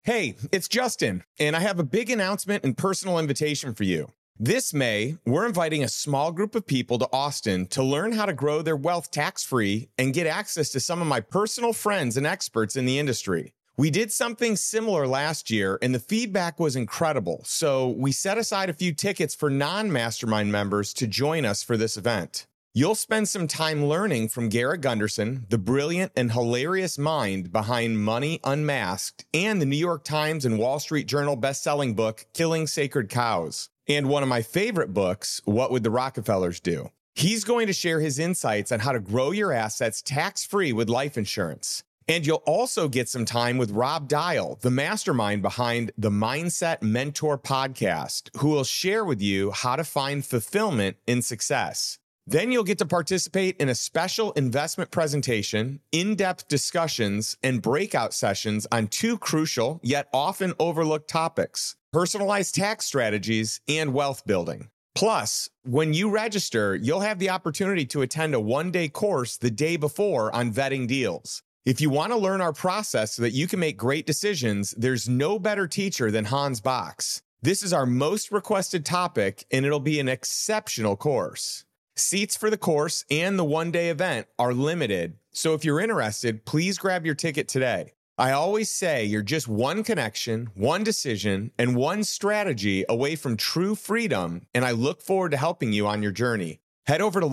Hey, it's Justin, and I have a big announcement and personal invitation for you. This May, we're inviting a small group of people to Austin to learn how to grow their wealth tax-free and get access to some of my personal friends and experts in the industry. We did something similar last year, and the feedback was incredible, so we set aside a few tickets for non-mastermind members to join us for this event. You'll spend some time learning from Garrett Gunderson, the brilliant and hilarious mind behind Money Unmasked, and the New York Times and Wall Street Journal best-selling book, Killing Sacred Cows, and one of my favorite books, What Would the Rockefellers Do? He's going to share his insights on how to grow your assets tax-free with life insurance. And you'll also get some time with Rob Dial, the mastermind behind the Mindset Mentor podcast, who will share with you how to find fulfillment in success. Then you'll get to participate in a special investment presentation, in-depth discussions, and breakout sessions on two crucial yet often overlooked topics: personalized tax strategies and wealth building. Plus, when you register, you'll have the opportunity to attend a one-day course the day before on vetting deals. If you want to learn our process so that you can make great decisions, there's no better teacher than Hans Box. This is our most requested topic, and it'll be an exceptional course. Seats for the course and the one-day event are limited, so if you're interested, please grab your ticket today. I always say you're just one connection, one decision, and one strategy away from true freedom, and I look forward to helping you on your journey. Head over to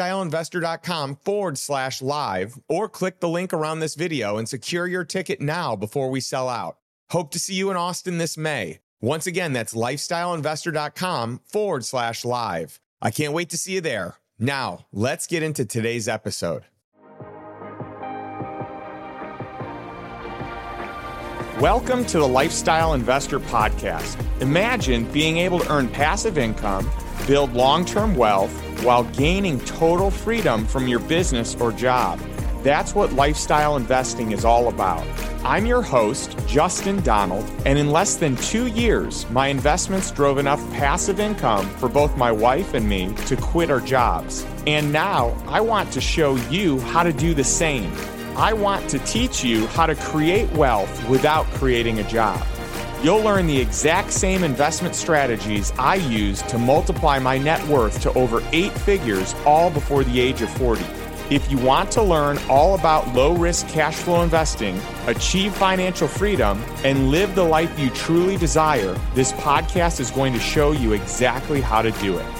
lifestyleinvestor.com/live or click the link around this video and secure your ticket now before we sell out. Hope to see you in Austin this May. Once again, that's lifestyleinvestor.com/live. I can't wait to see you there. Now, let's get into today's episode. Welcome to the Lifestyle Investor Podcast. Imagine being able to earn passive income, build long-term wealth, while gaining total freedom from your business or job. That's what lifestyle investing is all about. I'm your host, Justin Donald, and in less than 2 years, my investments drove enough passive income for both my wife and me to quit our jobs. And now I want to show you how to do the same. I want to teach you how to create wealth without creating a job. You'll learn the exact same investment strategies I use to multiply my net worth to over 8 figures, all before the age of 40. If you want to learn all about low-risk cash flow investing, achieve financial freedom, and live the life you truly desire, this podcast is going to show you exactly how to do it.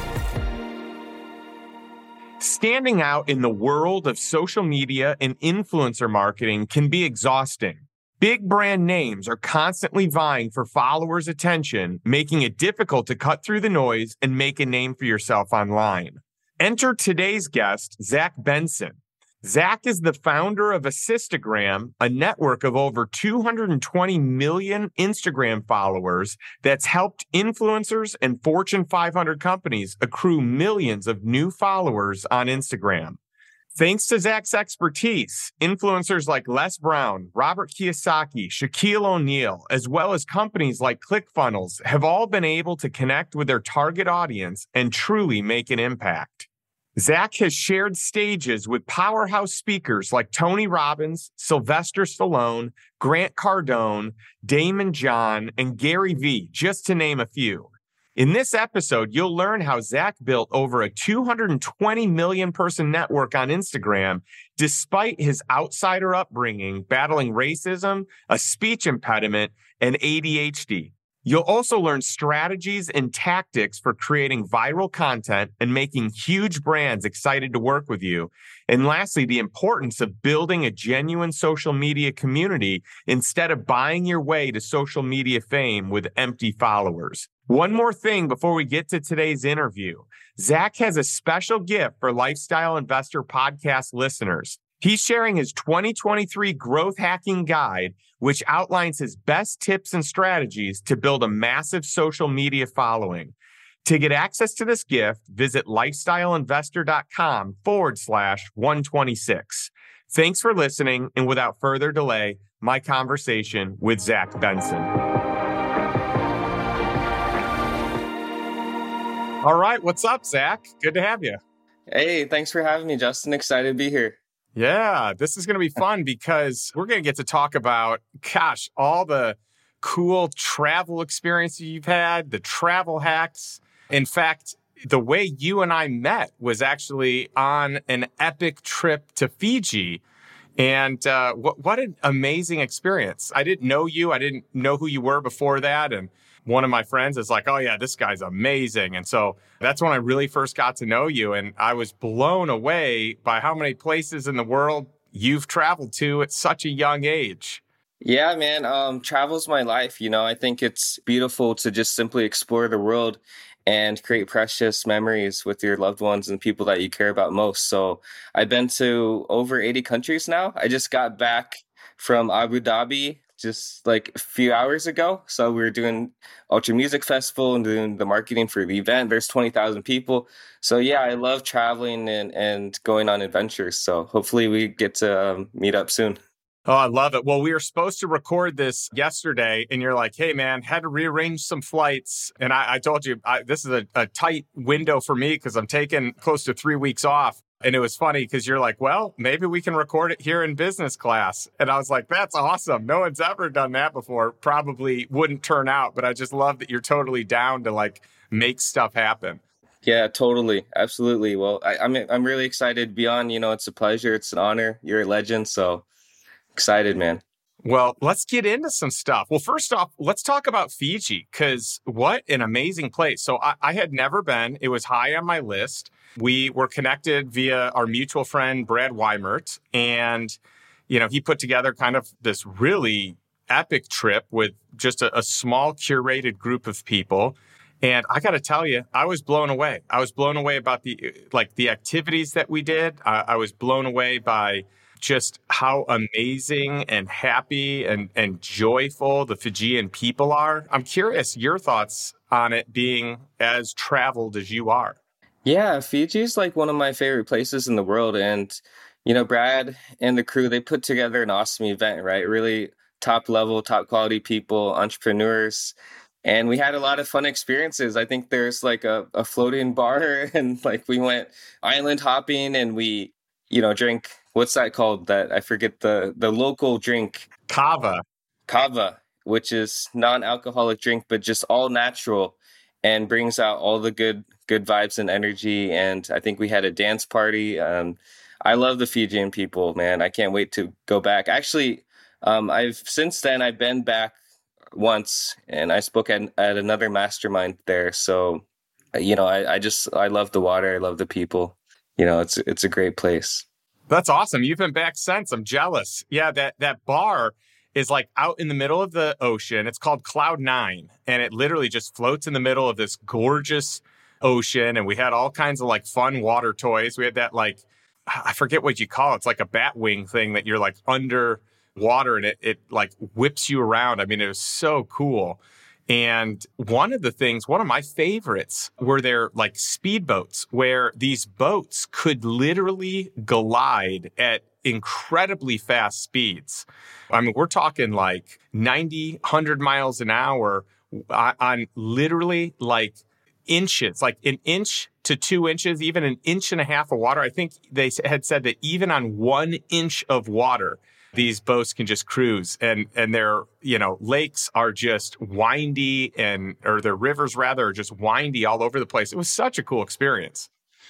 Standing out in the world of social media and influencer marketing can be exhausting. Big brand names are constantly vying for followers' attention, making it difficult to cut through the noise and make a name for yourself online. Enter today's guest, Zach Benson. Zach is the founder of Assistagram, a network of over 220 million Instagram followers that's helped influencers and Fortune 500 companies accrue millions of new followers on Instagram. Thanks to Zach's expertise, influencers like Les Brown, Robert Kiyosaki, Shaquille O'Neal, as well as companies like ClickFunnels have all been able to connect with their target audience and truly make an impact. Zach has shared stages with powerhouse speakers like Tony Robbins, Sylvester Stallone, Grant Cardone, Damon John, and Gary Vee, just to name a few. In this episode, you'll learn how Zach built over a 220 million person network on Instagram, despite his outsider upbringing, battling racism, a speech impediment, and ADHD. You'll also learn strategies and tactics for creating viral content and making huge brands excited to work with you. And lastly, the importance of building a genuine social media community instead of buying your way to social media fame with empty followers. One more thing before we get to today's interview. Zach has a special gift for Lifestyle Investor Podcast listeners. He's sharing his 2023 Growth Hacking Guide, which outlines his best tips and strategies to build a massive social media following. To get access to this gift, visit lifestyleinvestor.com/126. Thanks for listening, and without further delay, my conversation with Zach Benson. All right, what's up, Zach? Good to have you. Hey, thanks for having me, Justin. Excited to be here. Yeah, this is going to be fun because we're going to get to talk about, all the cool travel experiences you've had, the travel hacks. In fact, the way you and I met was actually on an epic trip to Fiji. And what an amazing experience. I didn't know you. I didn't know who you were before that. And one of my friends is like, oh, yeah, this guy's amazing. And so that's when I really first got to know you. And I was blown away by how many places in the world you've traveled to at such a young age. Yeah, man. Travel's my life. I think it's beautiful to just simply explore the world and create precious memories with your loved ones and people that you care about most. So I've been to over 80 countries now. I just got back from Abu Dhabi just like a few hours ago. So we were doing Ultra Music Festival and doing the marketing for the event. There's 20,000 people. So yeah, I love traveling and going on adventures. So hopefully we get to meet up soon. Oh, I love it. Well, we were supposed to record this yesterday, and you're like, hey, man, had to rearrange some flights. And I told you, this is a tight window for me because I'm taking close to 3 weeks off. And it was funny because you're like, well, maybe we can record it here in business class. And I was like, that's awesome. No one's ever done that before. Probably wouldn't turn out, but I just love that you're totally down to like make stuff happen. Yeah, totally. Absolutely. Well, I'm really excited beyond, it's a pleasure. It's an honor. You're a legend. So excited, man. Well, let's get into some stuff. Well, first off, let's talk about Fiji, because what an amazing place. So I had never been. It was high on my list. We were connected via our mutual friend, Brad Weimert. And, he put together kind of this really epic trip with just a small curated group of people. And I got to tell you, I was blown away. I was blown away about the activities that we did. I was blown away by just how amazing and happy and joyful the Fijian people are. I'm curious your thoughts on it being as traveled as you are. Yeah, Fiji is like one of my favorite places in the world. And, Brad and the crew, they put together an awesome event, right? Really top level, top quality people, entrepreneurs. And we had a lot of fun experiences. I think there's like a floating bar and like we went island hopping and we, drank, what's that called? That I forget the local drink. Kava. Kava, which is non-alcoholic drink, but just all natural and brings out all the good vibes and energy. And I think we had a dance party. I love the Fijian people, man. I can't wait to go back. Actually, since then I've been back once and I spoke at another mastermind there. So, I love the water. I love the people. It's a great place. That's awesome. You've been back since. I'm jealous. Yeah, that bar is like out in the middle of the ocean. It's called Cloud 9, and it literally just floats in the middle of this gorgeous ocean. And we had all kinds of like fun water toys. We had that like, I forget what you call it. It's like a bat wing thing that you're like under water and it like whips you around. I mean, it was so cool. And one of my favorites were their like speedboats, where these boats could literally glide at incredibly fast speeds. I mean, we're talking like 90, 100 miles an hour on literally like inches, like an inch to 2 inches, even an inch and a half of water. I think they had said that even on 1 inch of water, these boats can just cruise and their, lakes are just windy or their rivers rather are just windy all over the place. It was such a cool experience.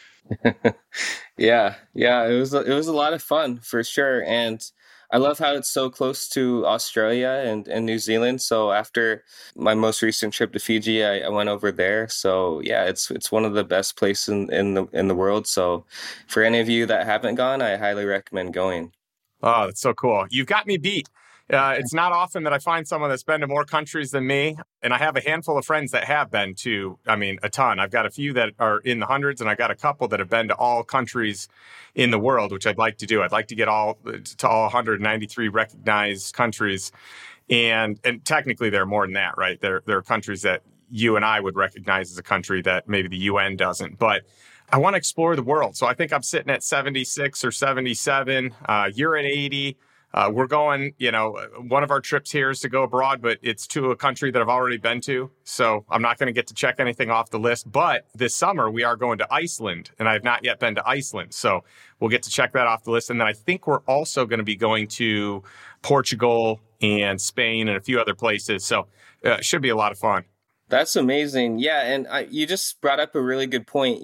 Yeah. It was a lot of fun for sure. And I love how it's so close to Australia and New Zealand. So after my most recent trip to Fiji, I went over there. So yeah, it's one of the best places in the world. So for any of you that haven't gone, I highly recommend going. Oh, that's so cool. You've got me beat. It's not often that I find someone that's been to more countries than me. And I have a handful of friends that have been to, a ton. I've got a few that are in the hundreds, and I got a couple that have been to all countries in the world, which I'd like to do. I'd like to get to all 193 recognized countries. And technically, there are more than that, right? There are countries that you and I would recognize as a country that maybe the UN doesn't. But I want to explore the world. So I think I'm sitting at 76 or 77. You're at 80. We're going, one of our trips here is to go abroad, but it's to a country that I've already been to. So I'm not going to get to check anything off the list. But this summer, we are going to Iceland, and I have not yet been to Iceland. So we'll get to check that off the list. And then I think we're also going to be going to Portugal and Spain and a few other places. So it should be a lot of fun. That's amazing. Yeah, and you just brought up a really good point.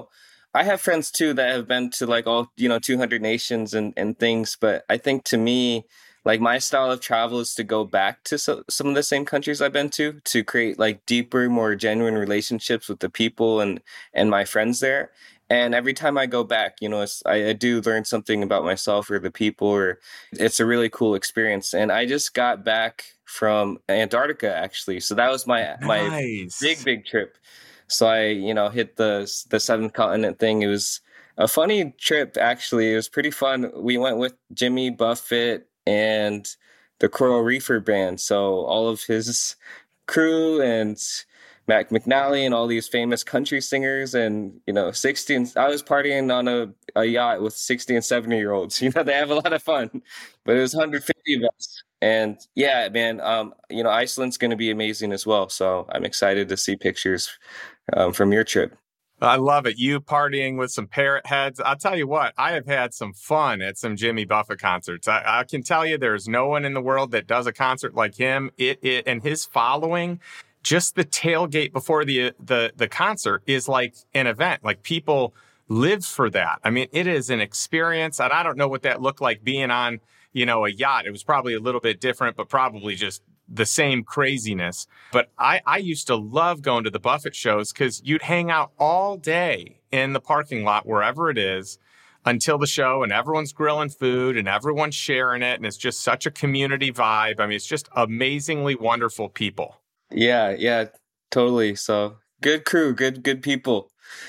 I have friends too that have been to like all 200 nations and things, but I think to me, like my style of travel is to go back to some of the same countries I've been to create like deeper, more genuine relationships with the people and my friends there. And every time I go back, I do learn something about myself or the people, or it's a really cool experience. And I just got back from Antarctica actually, so that was my Nice. big trip. So I hit the seventh continent thing. It was a funny trip actually. It was pretty fun. We went with Jimmy Buffett and the Coral Reefer Band, so all of his crew and Mac McNally and all these famous country singers and 16 I was partying on a yacht with 60 and 70-year-olds. They have a lot of fun. But it was 150 of us. And yeah, man, Iceland's going to be amazing as well. So I'm excited to see pictures from your trip. I love it. You partying with some parrot heads. I'll tell you what, I have had some fun at some Jimmy Buffett concerts. I can tell you there's no one in the world that does a concert like him. It and his following, just the tailgate before the concert is like an event. Like people live for that. I mean, it is an experience. And I don't know what that looked like being on, a yacht. It was probably a little bit different, but probably just the same craziness. But I used to love going to the Buffett shows because you'd hang out all day in the parking lot, wherever it is, until the show, and everyone's grilling food and everyone's sharing it. And it's just such a community vibe. I mean, it's just amazingly wonderful people. Yeah, totally. So good crew, good people.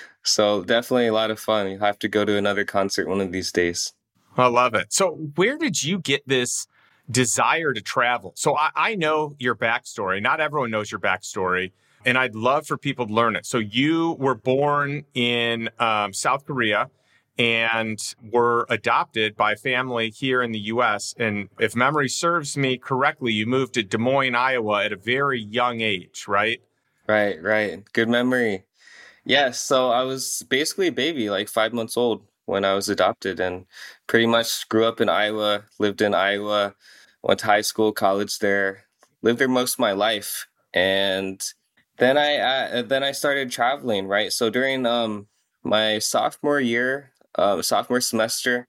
So definitely a lot of fun. You'll have to go to another concert one of these days. I love it. So where did you get this desire to travel? So I know your backstory. Not everyone knows your backstory, and I'd love for people to learn it. So you were born in South Korea and were adopted by a family here in the U.S. And if memory serves me correctly, you moved to Des Moines, Iowa at a very young age, right? Right. Good memory. Yes, so I was basically a baby, like 5 months old when I was adopted, and pretty much grew up in Iowa, lived in Iowa, went to high school, college there, lived there most of my life. And then I started traveling, right? So during my sophomore year, sophomore semester,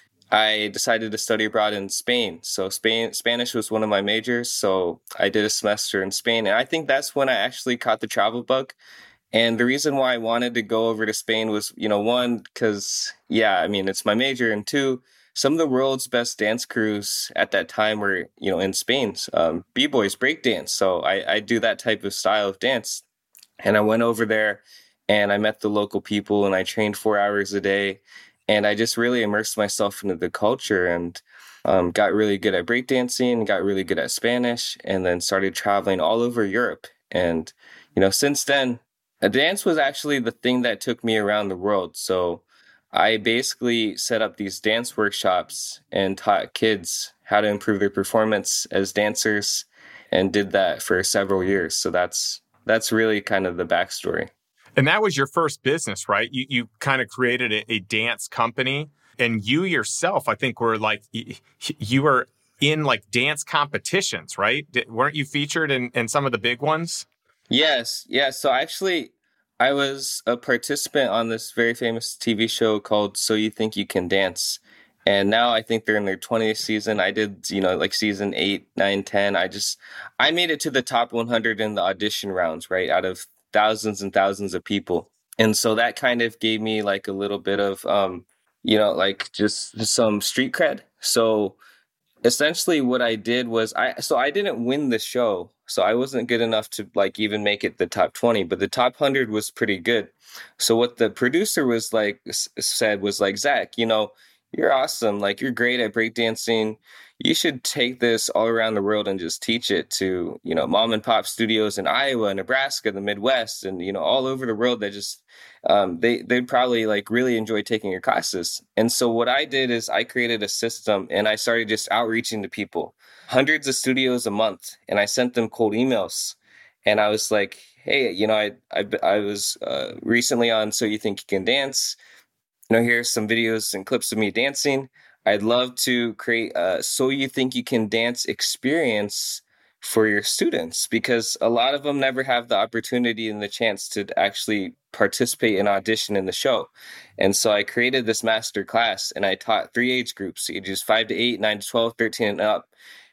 I decided to study abroad in Spain. So Spanish was one of my majors, so I did a semester in Spain, and I think that's when I actually caught the travel bug. And the reason why I wanted to go over to Spain was, one, because, yeah, I mean, it's my major. And two, some of the world's best dance crews at that time were, in Spain, B-boys, breakdance. So I do that type of style of dance. And I went over there and I met the local people and I trained 4 hours a day. And I just really immersed myself into the culture and got really good at breakdancing, got really good at Spanish, and then started traveling all over Europe. And, since then, a dance was actually the thing that took me around the world. So I basically set up these dance workshops and taught kids how to improve their performance as dancers and did that for several years. So that's really kind of the backstory. And that was your first business, right? You kind of created a dance company, and you yourself, I think, were like, you were in like dance competitions, right? Weren't you featured in some of the big ones? Yes. So actually, I was a participant on this very famous TV show called So You Think You Can Dance. And now I think they're in their 20th season. I did, like season 8, 9, 10. I made it to the top 100 in the audition rounds, right? Out of thousands and thousands of people. And so that kind of gave me like a little bit of, like just some street cred. So essentially what I did was I didn't win the show. So I wasn't good enough to like even make it the top 20, but the top 100 was pretty good. So what the producer was like said was like, Zach, you're awesome. Like you're great at breakdancing. You should take this all around the world and just teach it to, mom and pop studios in Iowa, Nebraska, the Midwest, and, all over the world that just, they'd probably like really enjoy taking your classes. And so what I did is I created a system and I started just outreaching to people, hundreds of studios a month. And I sent them cold emails and I was like, hey, I was recently on So You Think You Can Dance. Here's some videos and clips of me dancing. I'd love to create a So You Think You Can Dance experience for your students, because a lot of them never have the opportunity and the chance to actually participate and audition in the show. And so I created this master class and I taught three age groups, ages 5 to 8, 9 to 12, 13 and up.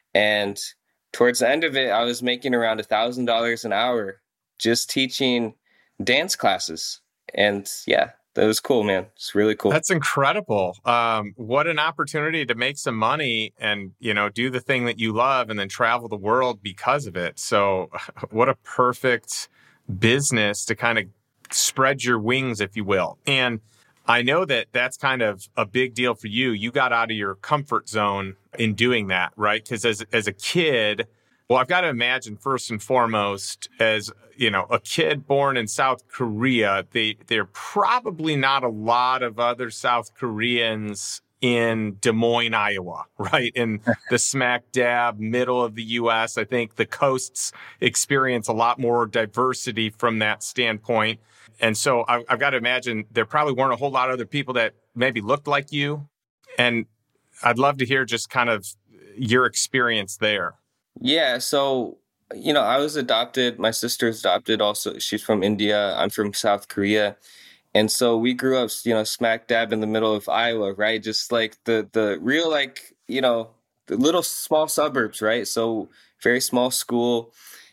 And towards the end of it, I was making around $1,000 an hour just teaching dance classes. And yeah, that was cool, man. It's really cool. That's incredible. What an opportunity to make some money and, do the thing that you love and then travel the world because of it. So what a perfect business to kind of spread your wings, if you will. And I know that that's kind of a big deal for you. You got out of your comfort zone in doing that, right? Because as a kid, well, I've got to imagine first and foremost, as a kid born in South Korea, there are probably not a lot of other South Koreans in Des Moines, Iowa, right? In the smack dab middle of the U.S. I think the coasts experience a lot more diversity from that standpoint. And so I've got to imagine there probably weren't a whole lot of other people that maybe looked like you. And I'd love to hear just kind of your experience there. Yeah, so I was adopted. My sister's adopted also. She's from India. I'm from South Korea. And so we grew up, smack dab in the middle of Iowa, right? Just like the real like, the little small suburbs, right? So very small school.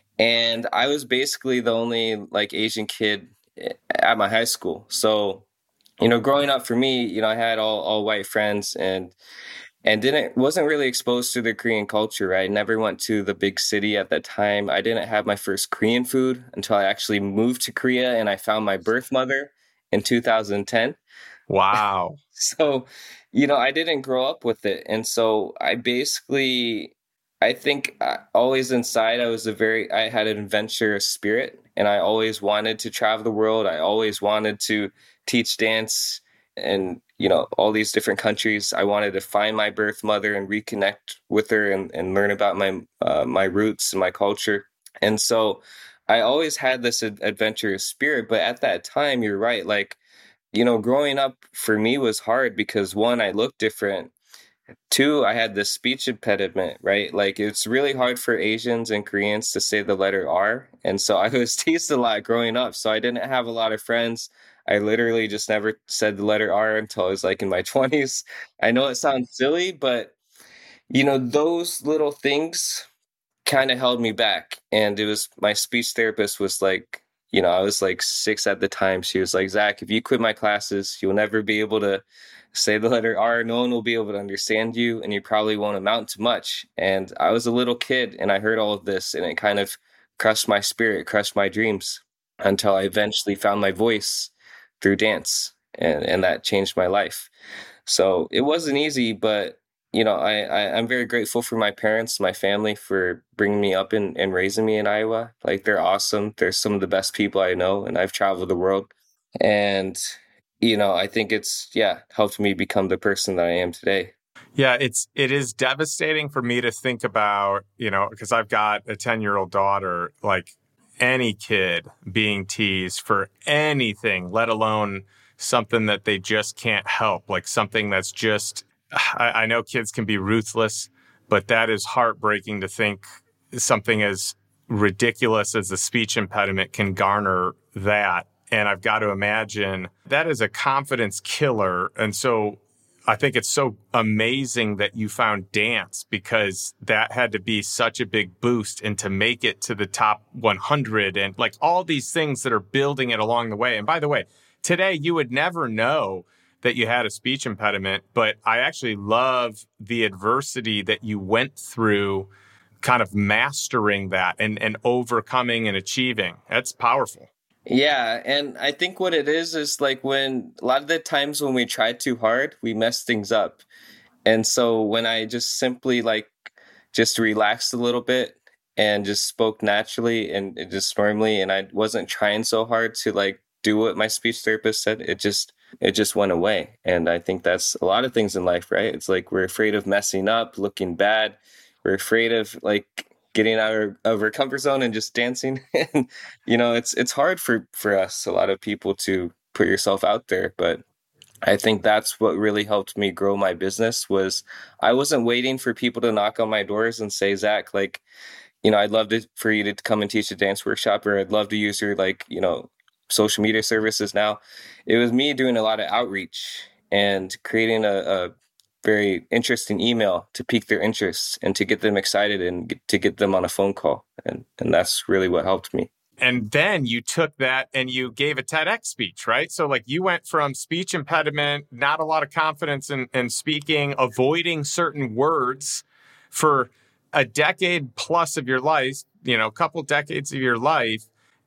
And I was basically the only like Asian kid at my high school. So, growing up for me, I had all white friends and didn't wasn't really exposed to the Korean culture. Right? I never went to the big city at that time. I didn't have my first Korean food until I actually moved to Korea and I found my birth mother in 2010. Wow. So, I didn't grow up with it. And so I think always inside I had an adventurous spirit and I always wanted to travel the world. I always wanted to teach dance and, all these different countries. I wanted to find my birth mother and reconnect with her and learn about my roots and my culture. And so I always had this adventurous spirit. But at that time, you're right. Like, growing up for me was hard because one, I looked different. Two, I had this speech impediment, right? Like it's really hard for Asians and Koreans to say the letter R. And so I was teased a lot growing up. So I didn't have a lot of friends. I literally just never said the letter R until I was like in my 20s. I know it sounds silly, but those little things kind of held me back. And it was my speech therapist was like, I was like 6 at the time. She was like, Zach, if you quit my classes, you'll never be able to say the letter R. No one will be able to understand you, and you probably won't amount to much. And I was a little kid, and I heard all of this, and it kind of crushed my spirit, crushed my dreams until I eventually found my voice through dance. And that changed my life. So it wasn't easy, but I'm very grateful for my parents, my family for bringing me up and raising me in Iowa. Like they're awesome. They're some of the best people I know, and I've traveled the world. And, I think it's, yeah, helped me become the person that I am today. Yeah, it is devastating for me to think about, because I've got a 10-year-old daughter, like any kid being teased for anything, let alone something that they just can't help, like something that's just, I know kids can be ruthless, but that is heartbreaking to think something as ridiculous as a speech impediment can garner that. And I've got to imagine that is a confidence killer. And so I think it's so amazing that you found dance because that had to be such a big boost and to make it to the top 100 and like all these things that are building it along the way. And by the way, today you would never know that you had a speech impediment, but I actually love the adversity that you went through kind of mastering that and overcoming and achieving. That's powerful. Yeah, and I think what it is like when a lot of the times when we try too hard, we mess things up. And so when I just simply like just relaxed a little bit and just spoke naturally and just normally and I wasn't trying so hard to like do what my speech therapist said, it just went away. And I think that's a lot of things in life, right? It's like we're afraid of messing up, looking bad. We're afraid of like getting out of our comfort zone and just dancing. And it's hard for us, a lot of people, to put yourself out there. But I think that's what really helped me grow my business was I wasn't waiting for people to knock on my doors and say, Zach, like, I'd love for you to come and teach a dance workshop, or I'd love to use your social media services now. It was me doing a lot of outreach and creating a very interesting email to pique their interest and to get them excited and to get them on a phone call. And that's really what helped me. And then you took that and you gave a TEDx speech, right? So like you went from speech impediment, not a lot of confidence in speaking, avoiding certain words for a decade plus of your life, a couple decades of your life,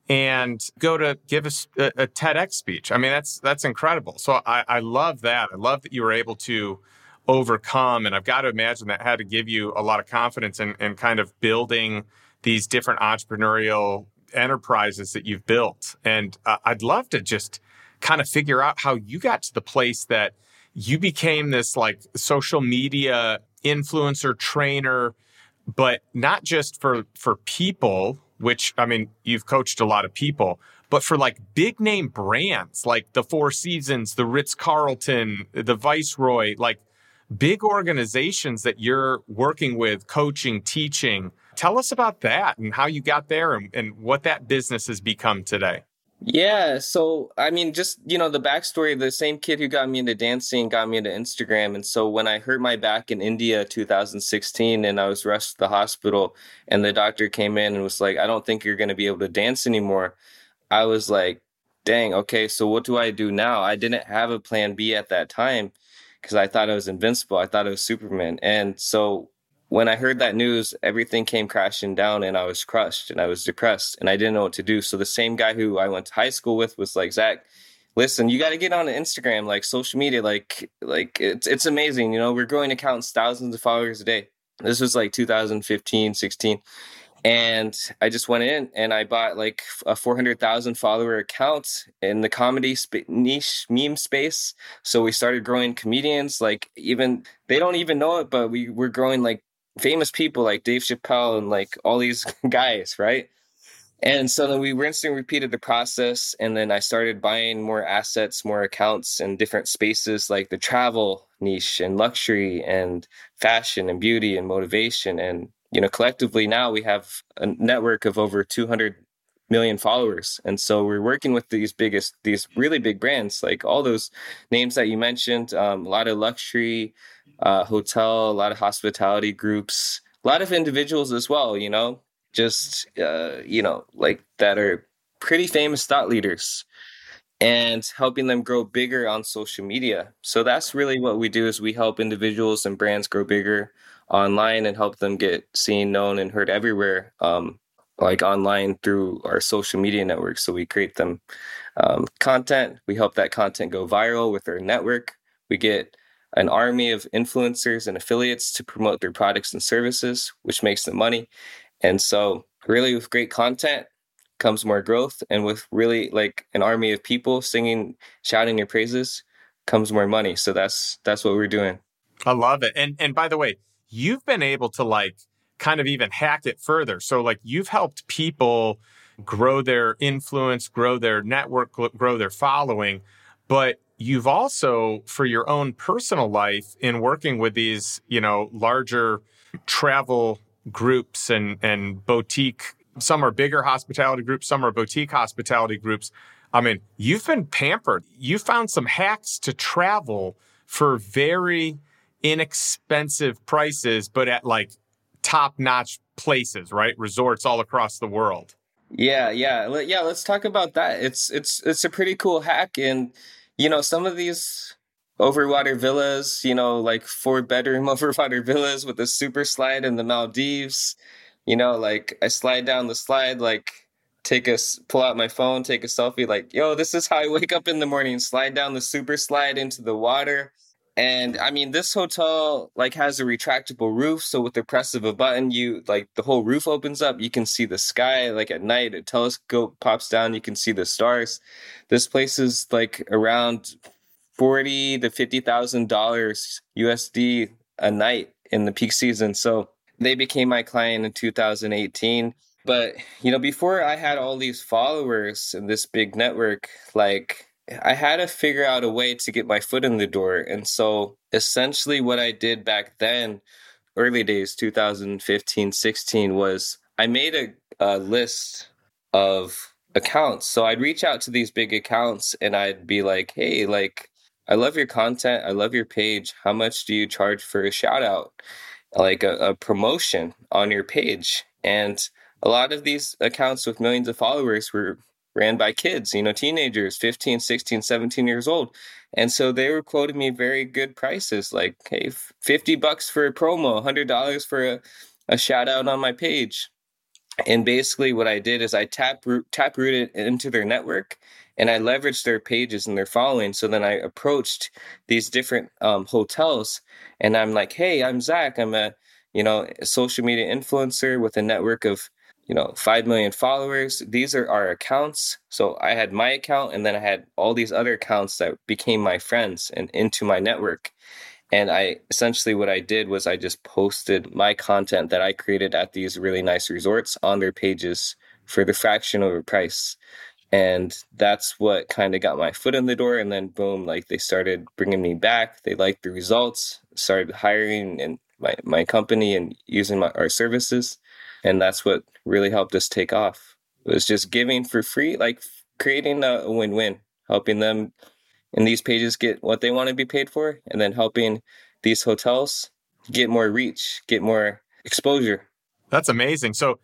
and go to give a TEDx speech. I mean, that's incredible. So I love that. I love that you were able to overcome, and I've got to imagine that had to give you a lot of confidence in kind of building these different entrepreneurial enterprises that you've built. And I'd love to just kind of figure out how you got to the place that you became this like social media influencer trainer, but not just for people, which, I mean, you've coached a lot of people, but for like big name brands like the Four Seasons, the Ritz-Carlton, the Viceroy, like big organizations that you're working with, coaching, teaching. Tell us about that and how you got there and what that business has become today. Yeah. So, I mean, just, the backstory, the same kid who got me into dancing got me into Instagram. And so when I hurt my back in India, 2016, and I was rushed to the hospital and the doctor came in and was like, I don't think you're going to be able to dance anymore. I was like, dang, okay, so what do I do now? I didn't have a plan B at that time because I thought I was invincible. I thought I was Superman. And so when I heard that news, everything came crashing down and I was crushed and I was depressed and I didn't know what to do. So the same guy who I went to high school with was like, Zach, listen, you got to get on Instagram, like social media, like it's amazing. We're growing accounts, thousands of followers a day. This was like 2015, 16. And I just went in and I bought like a 400,000 follower account in the comedy niche meme space. So we started growing comedians, like even they don't even know it, but we're growing like famous people like Dave Chappelle and like all these guys, right? And so then we rinsed and repeated the process. And then I started buying more assets, more accounts in different spaces like the travel niche and luxury and fashion and beauty and motivation. And, collectively now we have a network of over 200 million followers. And so we're working with these really big brands, like all those names that you mentioned, a lot of luxury, hotel, a lot of hospitality groups, a lot of individuals as well, just like that are pretty famous thought leaders and helping them grow bigger on social media. So that's really what we do is we help individuals and brands grow bigger online and help them get seen, known, and heard everywhere, like online through our social media network. So we create them content. We help that content go viral with our network. We get an army of influencers and affiliates to promote their products and services, which makes them money. And so really with great content comes more growth. And with really like an army of people singing, shouting your praises comes more money. So that's what we're doing. I love it. And by the way, you've been able to like kind of even hack it further. So like you've helped people grow their influence, grow their network, grow their following, but you've also, for your own personal life in working with these, larger travel groups and boutique, some are bigger hospitality groups, some are boutique hospitality groups. I mean, you've been pampered. You found some hacks to travel for very inexpensive prices, but at like top-notch places, right? Resorts all across the world. Yeah. Let's talk about that. It's a pretty cool hack. And, some of these overwater villas, like 4-bedroom overwater villas with a super slide in the Maldives, like I slide down the slide, like pull out my phone, take a selfie, like, yo, this is how I wake up in the morning, slide down the super slide into the water. And I mean, this hotel like has a retractable roof. So with the press of a button, you like the whole roof opens up. You can see the sky like at night, a telescope pops down. You can see the stars. This place is like around $40,000 to $50,000 USD a night in the peak season. So they became my client in 2018. But, before I had all these followers and this big network, like I had to figure out a way to get my foot in the door. And so essentially what I did back then, early days, 2015, 16, was I made a list of accounts. So I'd reach out to these big accounts and I'd be like, hey, like, I love your content. I love your page. How much do you charge for a shout out? Like a promotion on your page. And a lot of these accounts with millions of followers were ran by kids, teenagers, 15, 16, 17 years old. And so they were quoting me very good prices, like, hey, $50 for a promo, $100 for a shout out on my page. And basically what I did is I tap rooted into their network and I leveraged their pages and their following. So then I approached these different hotels and I'm like, hey, I'm Zach. I'm a social media influencer with a network of, 5 million followers. These are our accounts. So I had my account and then I had all these other accounts that became my friends and into my network. And what I did was I just posted my content that I created at these really nice resorts on their pages for the fraction of a price. And that's what kind of got my foot in the door. And then boom, like they started bringing me back. They liked the results, started hiring in my company and using our services. And that's what really helped us take off. It was just giving for free, like creating a win-win, helping them and these pages get what they want to be paid for, and then helping these hotels get more reach, get more exposure. That's amazing. So,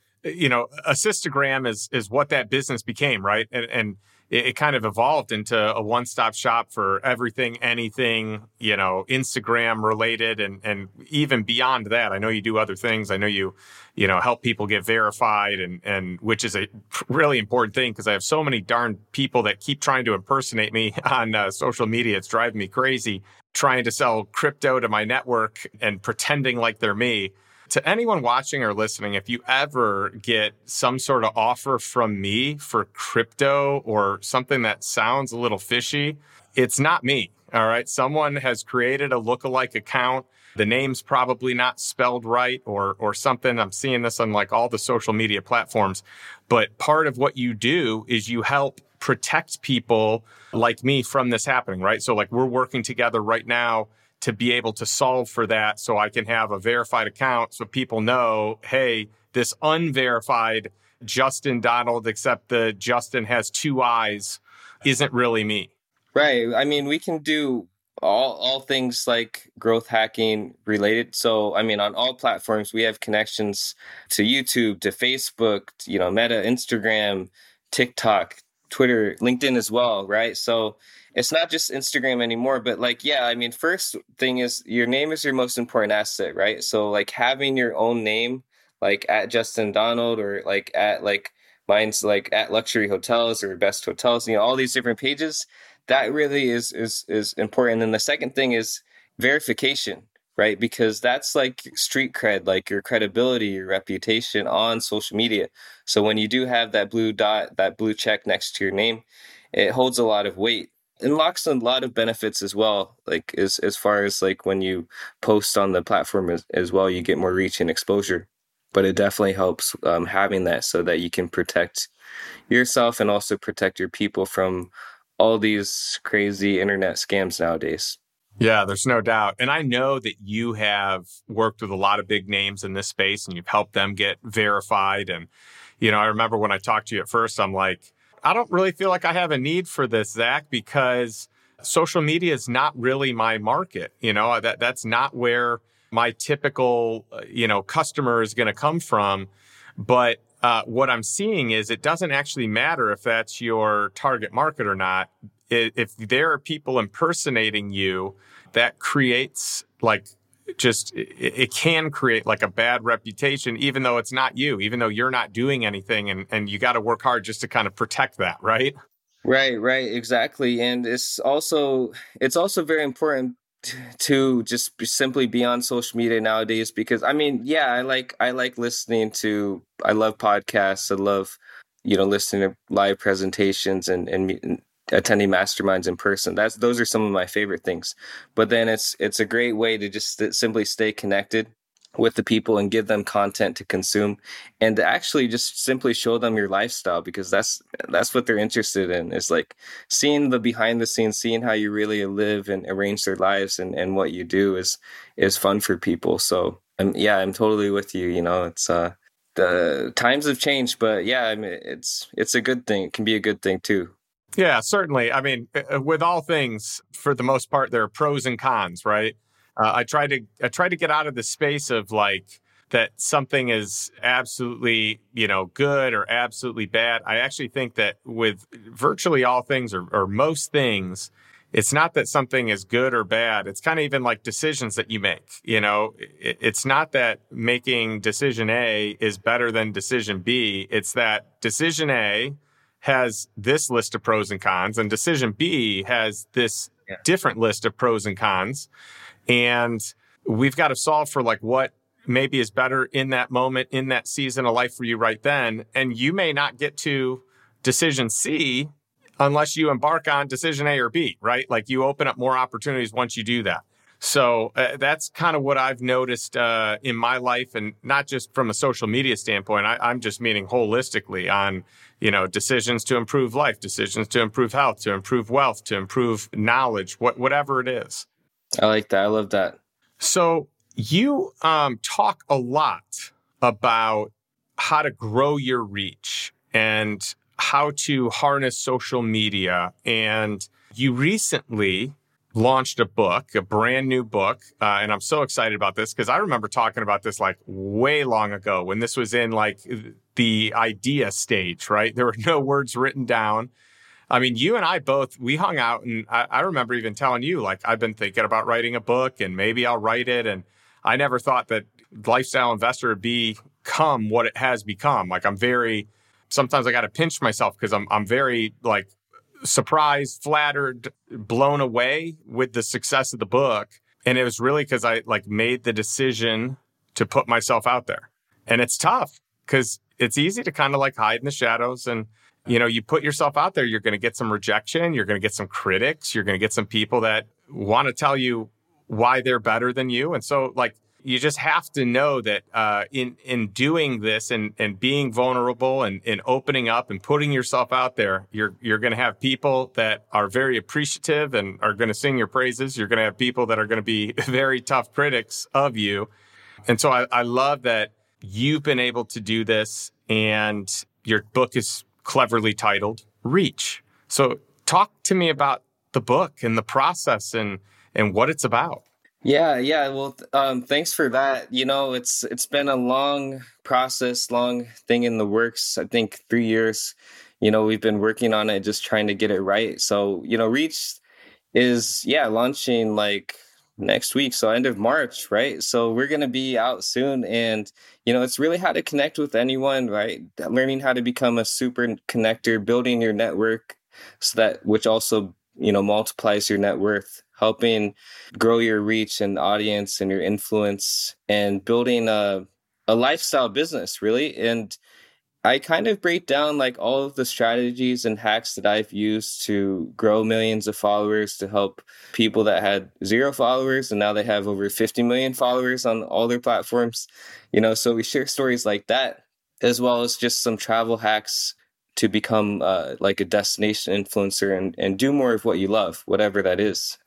Assistagram is what that business became, right? And it kind of evolved into a one-stop shop for everything, anything, Instagram related, and even beyond that. I know you do other things. I know you help people get verified, and which is a really important thing because I have so many darn people that keep trying to impersonate me on social media. It's driving me crazy, trying to sell crypto to my network and pretending like they're me. To anyone watching or listening, if you ever get some sort of offer from me for crypto or something that sounds a little fishy, it's not me. All right. Someone has created a lookalike account. The name's probably not spelled right or something. I'm seeing this on like all the social media platforms. But part of what you do is you help protect people like me from this happening, right? So like we're working together right now to be able to solve for that so I can have a verified account so people know, hey, this unverified Justin Donald, except the Justin has two eyes, isn't really me. Right. I mean, we can do all things like growth hacking related. So, I mean, on all platforms, we have connections to YouTube, to Facebook, Meta, Instagram, TikTok, Twitter, LinkedIn as well, right? So it's not just Instagram anymore, but like, yeah, I mean, first thing is your name is your most important asset, right? So like having your own name, like at Justin Donald or like at like mine's like at Luxury Hotels or Best Hotels, all these different pages, that really is important. And then the second thing is verification, right? Because that's like street cred, like your credibility, your reputation on social media. So when you do have that blue dot, that blue check next to your name, it holds a lot of weight. It unlocks a lot of benefits as well, like as far as like when you post on the platform as well, you get more reach and exposure. But it definitely helps having that so that you can protect yourself and also protect your people from all these crazy internet scams nowadays. Yeah, there's no doubt. And I know that you have worked with a lot of big names in this space and you've helped them get verified. And, I remember when I talked to you at first, I'm like, I don't really feel like I have a need for this, Zach, because social media is not really my market. That's not where my typical, customer is going to come from. But what I'm seeing is it doesn't actually matter if that's your target market or not. If there are people impersonating you, that creates it can create like a bad reputation, even though it's not you, even though you're not doing anything. And you got to work hard just to kind of protect that, right? Right, exactly. And it's also very important to just simply be on social media nowadays because I mean, yeah, I like listening to, I love podcasts. I love, listening to live presentations and attending masterminds in person. Those are some of my favorite things. But then it's a great way to just simply stay connected with the people and give them content to consume, and to actually just simply show them your lifestyle, because that's what they're interested in, is like seeing the behind the scenes, seeing how you really live and arrange their lives, and what you do is fun for people. So I'm totally with you. It's the times have changed, but yeah, I mean, it's a good thing. It can be a good thing too. Yeah, certainly. I mean, with all things, for the most part, there are pros and cons, right? I try to get out of the space of like that something is absolutely, good or absolutely bad. I actually think that with virtually all things or most things, it's not that something is good or bad. It's kind of even like decisions that you make. It's not that making decision A is better than decision B. It's that decision A has this list of pros and cons, and decision B has this different list of pros and cons. And we've got to solve for like what maybe is better in that moment, in that season of life for you right then. And you may not get to decision C unless you embark on decision A or B, right? Like you open up more opportunities once you do that. So that's kind of what I've noticed in my life, and not just from a social media standpoint. I'm just meaning holistically on, decisions to improve life, decisions to improve health, to improve wealth, to improve knowledge, whatever it is. I like that. I love that. So you talk a lot about how to grow your reach and how to harness social media. And you recently launched a book, a brand new book. And I'm so excited about this because I remember talking about this like way long ago when this was in like the idea stage, right? There were no words written down. I mean, you and I both, we hung out, and I remember even telling you, like, I've been thinking about writing a book and maybe I'll write it. And I never thought that Lifestyle Investor would become what it has become. Like, sometimes I got to pinch myself because I'm very like surprised, flattered, blown away with the success of the book. And it was really because I like made the decision to put myself out there. And it's tough because it's easy to kind of like hide in the shadows. And you put yourself out there, you're going to get some rejection. You're going to get some critics. You're going to get some people that want to tell you why they're better than you. And so like, you just have to know that in doing this and being vulnerable and opening up and putting yourself out there, you're going to have people that are very appreciative and are going to sing your praises. You're going to have people that are going to be very tough critics of you. And so I love that you've been able to do this, and your book is cleverly titled Reach. So talk to me about the book and the process and what it's about. Yeah. Well, thanks for that. It's been a long process, long thing in the works. I think 3 years. We've been working on it, just trying to get it right. So, Reach is launching like next week, so end of March, right? So we're gonna be out soon, and it's really how to connect with anyone, right? Learning how to become a super connector, building your network, so that which also multiplies your net worth, helping grow your reach and audience and your influence, and building a lifestyle business, really. And I kind of break down like all of the strategies and hacks that I've used to grow millions of followers, to help people that had 0 followers and now they have over 50 million followers on all their platforms. So we share stories like that, as well as just some travel hacks to become like a destination influencer and do more of what you love, whatever that is.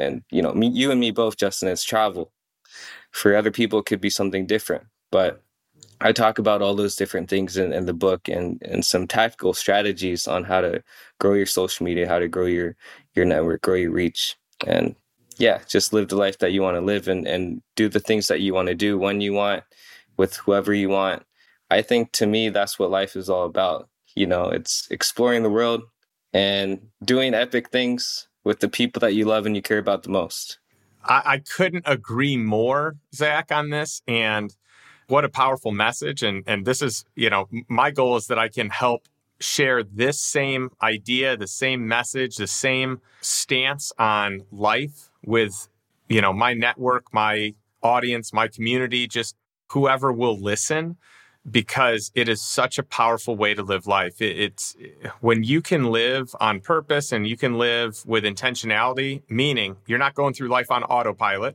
You and me both, Justin, it's travel. For other people, it could be something different. But I talk about all those different things in the book, and some tactical strategies on how to grow your social media, how to grow your network, grow your reach. And just live the life that you want to live, and do the things that you want to do when you want, with whoever you want. I think, to me, that's what life is all about. It's exploring the world and doing epic things with the people that you love and you care about the most. I couldn't agree more, Zach, on this. And what a powerful message. And this is, my goal is that I can help share this same idea, the same message, the same stance on life with, my network, my audience, my community, just whoever will listen, because it is such a powerful way to live life. It's when you can live on purpose and you can live with intentionality, meaning you're not going through life on autopilot.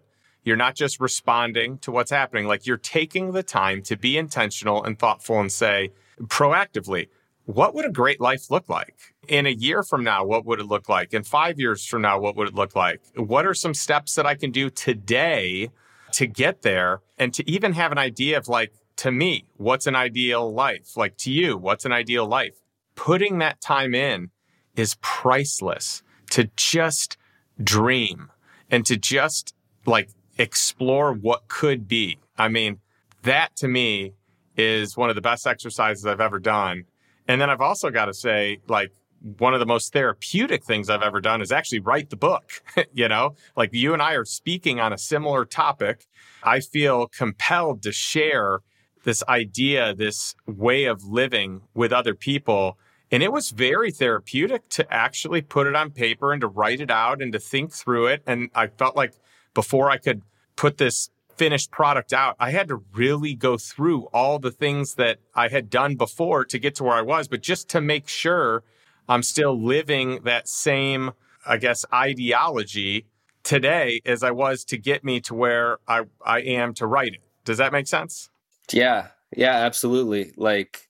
You're not just responding to what's happening. Like, you're taking the time to be intentional and thoughtful and say proactively, what would a great life look like? In a year from now, what would it look like? In 5 years from now, what would it look like? What are some steps that I can do today to get there? And to even have an idea of, like, to me, what's an ideal life? Like, to you, what's an ideal life? Putting that time in is priceless. To just dream and to just, like, explore what could be. I mean, that to me is one of the best exercises I've ever done. And then I've also got to say, like, one of the most therapeutic things I've ever done is actually write the book. Like, you and I are speaking on a similar topic. I feel compelled to share this idea, this way of living with other people. And it was very therapeutic to actually put it on paper and to write it out and to think through it. And I felt like before I could put this finished product out, I had to really go through all the things that I had done before to get to where I was, but just to make sure I'm still living that same, I guess, ideology today as I was to get me to where I am to write it. Does that make sense? Yeah, absolutely. Like,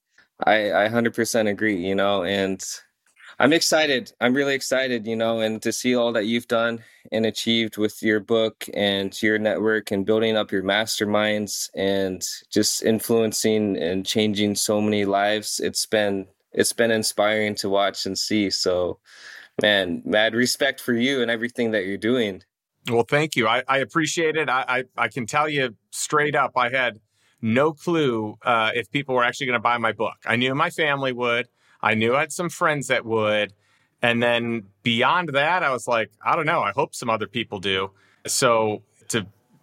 I 100% agree, and I'm excited. I'm really excited, and to see all that you've done and achieved with your book and your network and building up your masterminds and just influencing and changing so many lives. It's been inspiring to watch and see. So, man, mad respect for you and everything that you're doing. Well, thank you. I appreciate it. I can tell you straight up, I had no clue if people were actually going to buy my book. I knew my family would. I knew I had some friends that would. And then beyond that, I was like, I don't know. I hope some other people do. So to,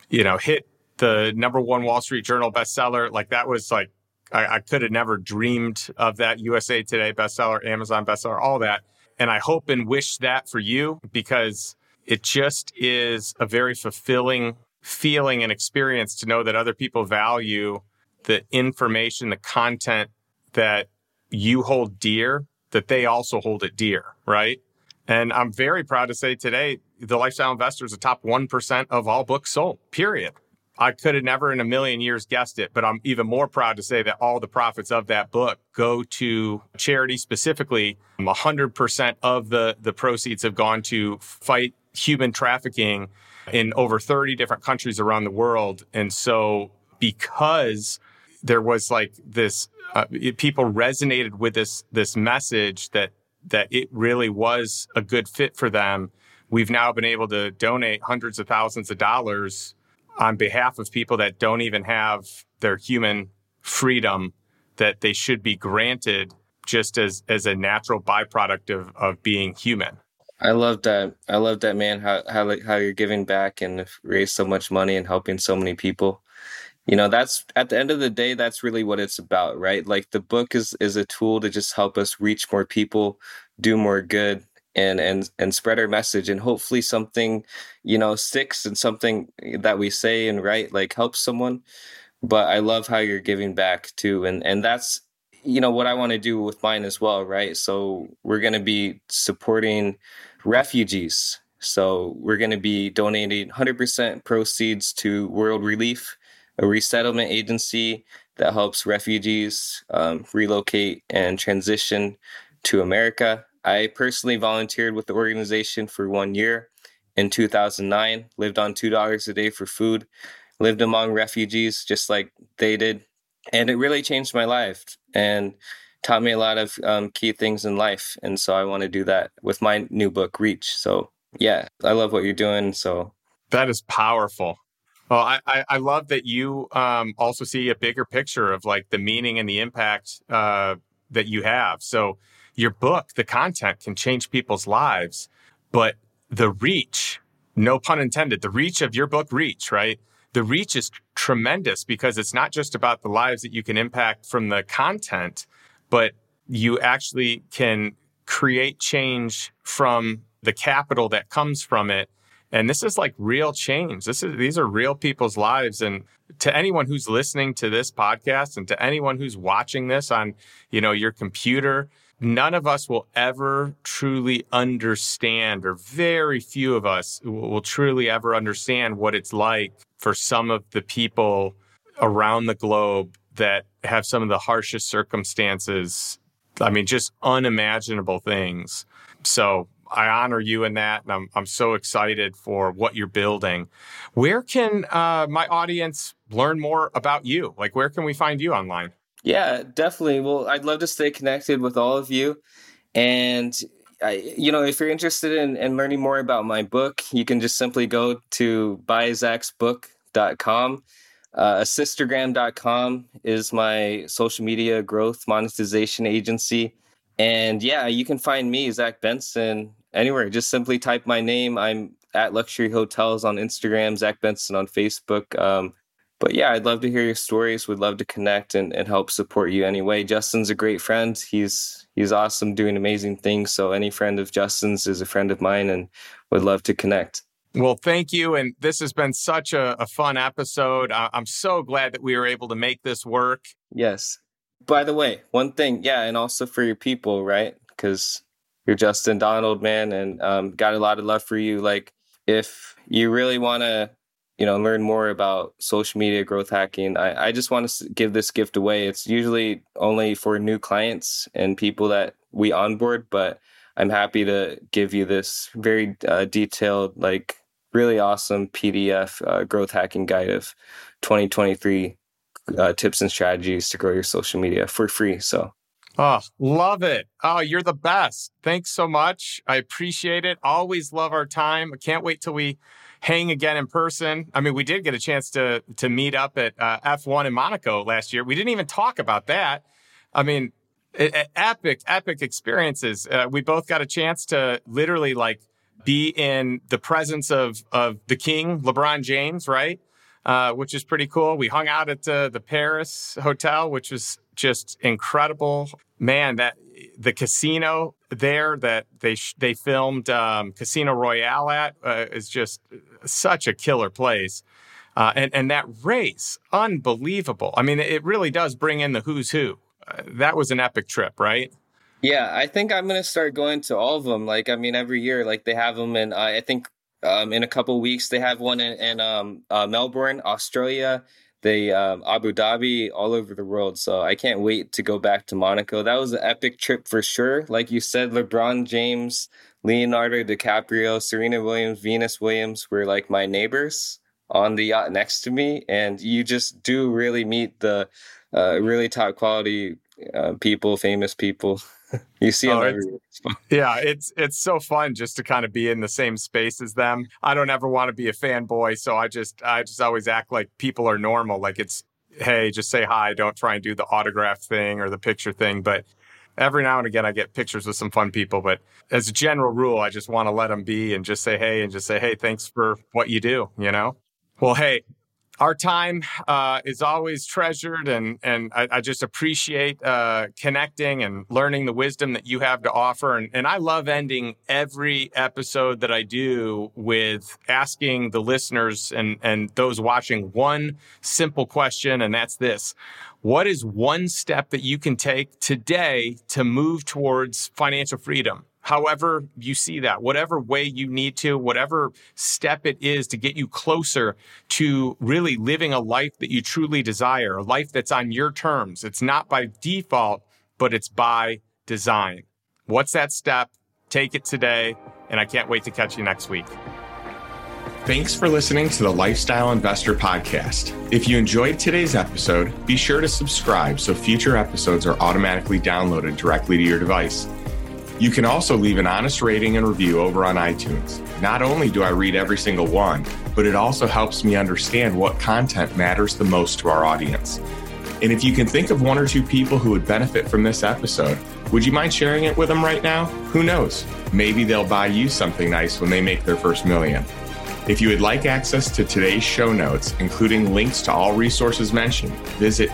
hit the #1 Wall Street Journal bestseller, like, that was like, I could have never dreamed of that. USA Today bestseller, Amazon bestseller, all that. And I hope and wish that for you, because it just is a very fulfilling feeling and experience to know that other people value the information, the content that you hold dear, that they also hold it dear, right? And I'm very proud to say today, The Lifestyle Investor is the top 1% of all books sold, period. I could have never in a million years guessed it, but I'm even more proud to say that all the profits of that book go to charity. Specifically, 100% of the proceeds have gone to fight human trafficking in over 30 different countries around the world. And so because there was like this, people resonated with this message that it really was a good fit for them, we've now been able to donate hundreds of thousands of dollars on behalf of people that don't even have their human freedom that they should be granted just as a natural byproduct of being human. I love that, man, how you're giving back and raise so much money and helping so many people. That's, at the end of the day, that's really what it's about, right? Like, the book is a tool to just help us reach more people, do more good, and spread our message, and hopefully something, sticks, and something that we say and write, like, helps someone. But I love how you're giving back too. And that's, what I want to do with mine as well, right? So we're going to be supporting refugees. So we're going to be donating 100% proceeds to World Relief, a resettlement agency that helps refugees relocate and transition to America. I personally volunteered with the organization for 1 year in 2009, lived on $2 a day for food, lived among refugees just like they did. And it really changed my life and taught me a lot of key things in life. And so I want to do that with my new book, Reach. So yeah, I love what you're doing. So that is powerful. Well, I love that you also see a bigger picture of, like, the meaning and the impact that you have. So your book, the content can change people's lives, but the reach, no pun intended, the reach of your book, Reach, right? The reach is tremendous because it's not just about the lives that you can impact from the content, but you actually can create change from the capital that comes from it. And this is like real change. These are real people's lives. And to anyone who's listening to this podcast and to anyone who's watching this on, your computer, none of us will ever truly understand, or very few of us will truly ever understand what it's like for some of the people around the globe that have some of the harshest circumstances. I mean, just unimaginable things. So I honor you in that, and I'm so excited for what you're building. Where can my audience learn more about you? Like, where can we find you online? Yeah, definitely. Well, I'd love to stay connected with all of you. And, if you're interested in learning more about my book, you can just simply go to buyzachsbook.com. Assistagram.com is my social media growth monetization agency. And yeah, you can find me, Zach Benson, anywhere. Just simply type my name. I'm at Luxury Hotels on Instagram, Zach Benson on Facebook. But yeah, I'd love to hear your stories. Would love to connect and help support you anyway. Justin's a great friend. He's awesome, doing amazing things. So any friend of Justin's is a friend of mine, and would love to connect. Well, thank you. And this has been such a fun episode. I'm so glad that we were able to make this work. Yes. By the way, one thing, yeah, and also for your people, right? Because you're Justin Donald, man, and got a lot of love for you. Like, if you really want to, learn more about social media growth hacking, I just want to give this gift away. It's usually only for new clients and people that we onboard, but I'm happy to give you this very detailed, like really awesome PDF growth hacking guide of 2023 tips and strategies to grow your social media for free. So, oh, love it. Oh, you're the best. Thanks so much. I appreciate it. Always love our time. I can't wait till we hang again in person. I mean, we did get a chance to meet up at F1 in Monaco last year. We didn't even talk about that. I mean, epic experiences. We both got a chance to literally like be in the presence of the king, LeBron James, right? Which is pretty cool. We hung out at the Paris hotel, which was just incredible. Man, that the casino there that they filmed Casino Royale at is just such a killer place. And that race, unbelievable. I mean, it really does bring in the who's who. That was an epic trip, right? Yeah, I think I'm going to start going to all of them. Like, I mean, every year, like they have them. And I think in a couple of weeks, they have one in Melbourne, Australia, Abu Dhabi, all over the world. So I can't wait to go back to Monaco. That was an epic trip for sure. Like you said, LeBron James, Leonardo DiCaprio, Serena Williams, Venus Williams were like my neighbors on the yacht next to me. And you just do really meet the really top quality people, famous people. You see them everywhere. Yeah, it's so fun just to kind of be in the same space as them. I don't ever want to be a fanboy, so I just always act like people are normal. Like it's, hey, just say hi. Don't try and do the autograph thing or the picture thing. But every now and again, I get pictures with some fun people. But as a general rule, I just want to let them be and just say hey, and just say, hey, thanks for what you do, Well, hey, our time is always treasured, and I just appreciate connecting and learning the wisdom that you have to offer. And I love ending every episode that I do with asking the listeners and those watching one simple question, and that's this. What is one step that you can take today to move towards financial freedom? However you see that, whatever way you need to, whatever step it is to get you closer to really living a life that you truly desire, a life that's on your terms. It's not by default, but it's by design. What's that step? Take it today, and I can't wait to catch you next week. Thanks for listening to the Lifestyle Investor Podcast. If you enjoyed today's episode, be sure to subscribe so future episodes are automatically downloaded directly to your device. You can also leave an honest rating and review over on iTunes. Not only do I read every single one, but it also helps me understand what content matters the most to our audience. And if you can think of one or two people who would benefit from this episode, would you mind sharing it with them right now? Who knows? Maybe they'll buy you something nice when they make their first million. If you would like access to today's show notes, including links to all resources mentioned, visit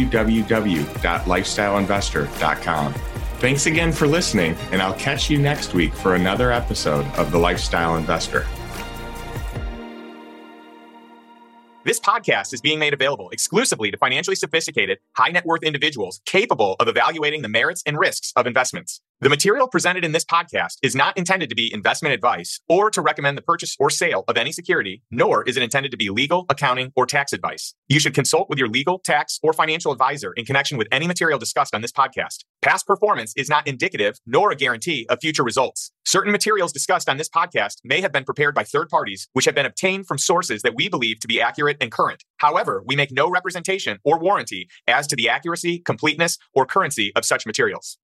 www.lifestyleinvestor.com. Thanks again for listening, and I'll catch you next week for another episode of The Lifestyle Investor. This podcast is being made available exclusively to financially sophisticated, high net worth individuals capable of evaluating the merits and risks of investments. The material presented in this podcast is not intended to be investment advice or to recommend the purchase or sale of any security, nor is it intended to be legal, accounting, or tax advice. You should consult with your legal, tax, or financial advisor in connection with any material discussed on this podcast. Past performance is not indicative nor a guarantee of future results. Certain materials discussed on this podcast may have been prepared by third parties, which have been obtained from sources that we believe to be accurate and current. However, we make no representation or warranty as to the accuracy, completeness, or currency of such materials.